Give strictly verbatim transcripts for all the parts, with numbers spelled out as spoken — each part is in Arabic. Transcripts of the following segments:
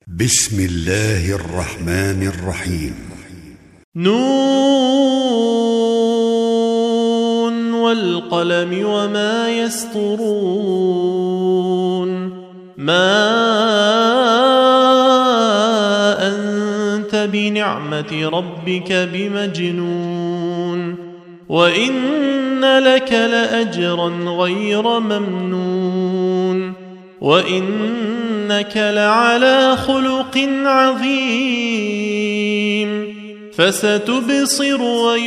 بسم الله الرحمن الرحيم. نون والقلم وما يسطرون. ما أنت بنعمة ربك بمجنون وإن لك لأجرا غير ممنون وإنك لعلى خلق عظيم. فستبصر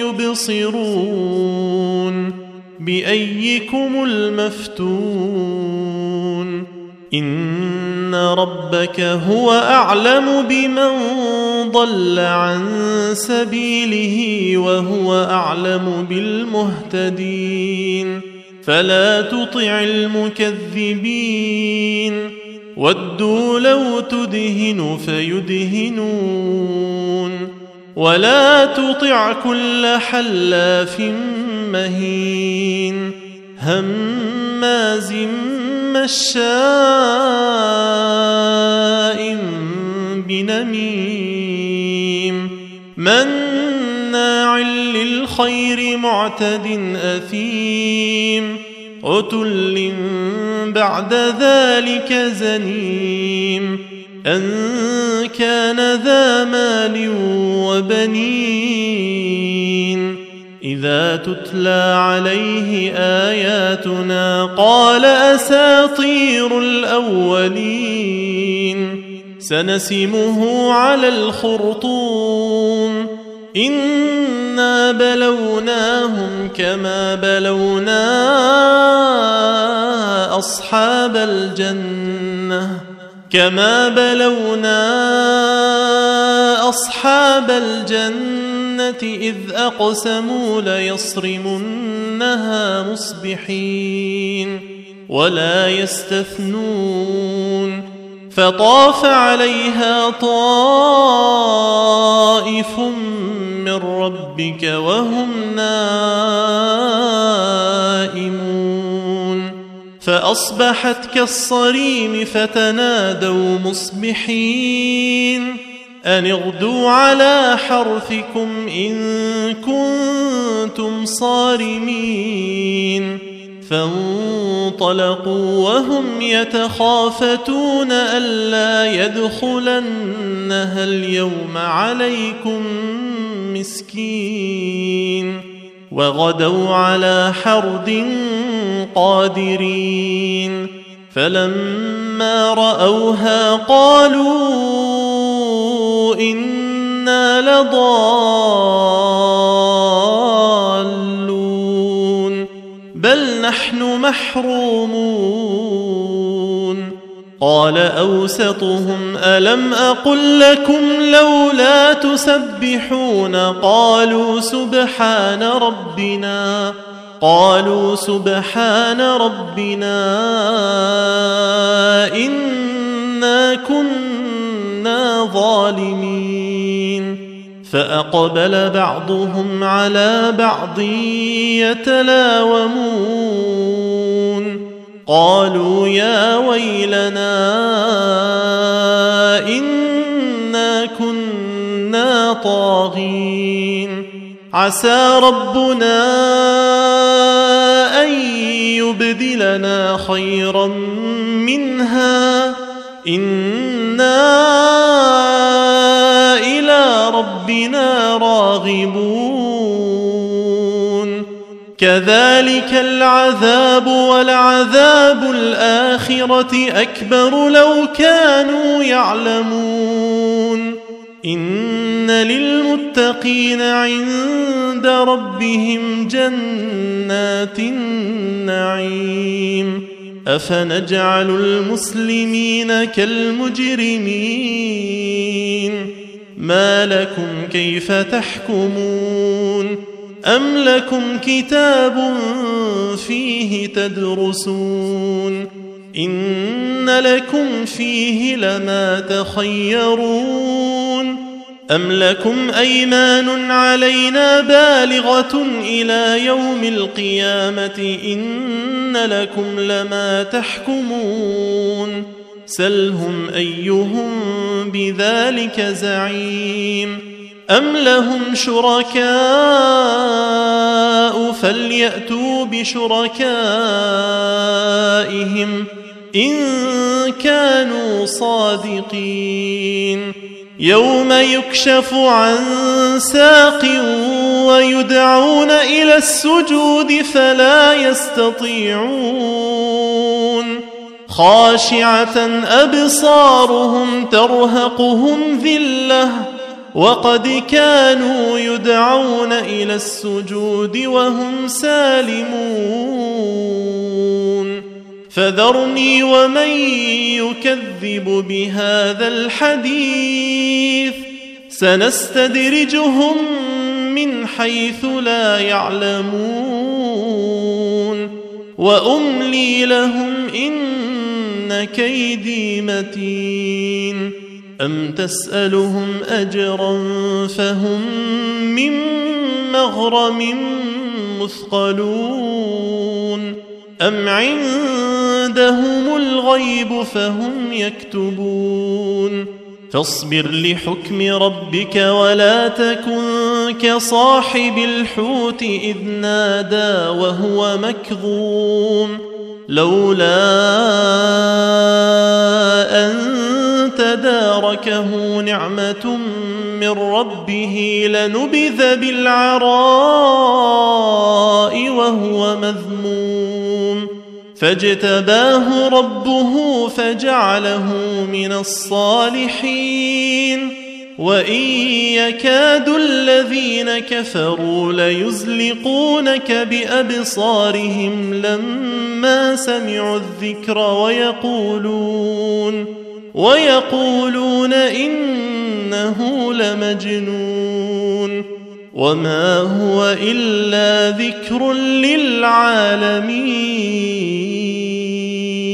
ويبصرون بأيكم المفتون. إن ربك هو أعلم بمن ضل عن سبيله وهو أعلم بالمهتدين. فلا تطع المكذبين ودوا لو تدهن فيدهنون ولا تطع كل حلاف مهين هماز مشاء بنميم مناع للخير معتد أثيم عتل بعد ذلك زنيم أن كان ذا مال وبنين. إذا تتلى عليه آياتنا قال أساطير الأولين. سنسمه على الخرطوم. إنا بلوناهم كما بلونا أصحاب الجنة كما بلونا أصحاب الجنة إذ أقسموا ليصرمنها مصبحين ولا يستثنون. فطاف عليها طائف من ربك وهم نائمون فأصبحت كالصريم فتنادوا مصبحين أن اغدوا على حرثكم إن كنتم صارمين. فانطلقوا وهم يتخافتون ألا يدخلنها اليوم عليكم مسكين وغدوا على حرد قادرين. فلما رأوها قالوا إنا لضالون بل نحن محرومون. قال أوسطهم ألم أقل لكم لولا تسبحون قالوا سبحان ربنا قالوا سبحان ربنا إنا كنا ظالمين. فأقبل بعضهم على بعض يتلاومون قالوا يا ويلنا إنا كنا طاغين عسى ربنا أن يبدلنا خيرا منها إنا إلى ربنا راغبون. كذلك العذاب ولعذاب الآخرة أكبر لو كانوا يعلمون. إن للمتقين عند ربهم جنات النعيم. أفنجعل المسلمين كالمجرمين ما لكم كيف تحكمون أم لكم كتاب فيه تدرسون إن لكم فيه لما تخيرون أم لكم أيمان علينا بالغة إلى يوم القيامة إن لكم لما تحكمون سلهم أيهم بذلك زعيم أم لهم شركاء فليأتوا بشركائهم إن كانوا صادقين يوم يكشف عن ساق ويدعون إلى السجود فلا يستطيعون خاشعة أبصارهم ترهقهم ذلة وقد كانوا يدعون إلى السجود وهم سالمون فذرني ومن يكذب بهذا الحديث سنستدرجهم من حيث لا يعلمون وأملي لهم إن كيدي متين أم تسألهم أجرا فهم من مغرم مثقلون أم عندهم الغيب فهم يكتبون فاصبر لحكم ربك ولا تكن كصاحب الحوت إذ نادى وهو مكظوم لولا أن تداركه نعمة من ربه لنبذ بالعراء وهو مذموم فاجتباه ربه فجعله من الصالحين وإن يكاد الذين كفروا ليزلقونك بأبصارهم لما سمعوا الذكر ويقولون ويقولون إنه لمجنون وما هو إلا ذكر للعالمين.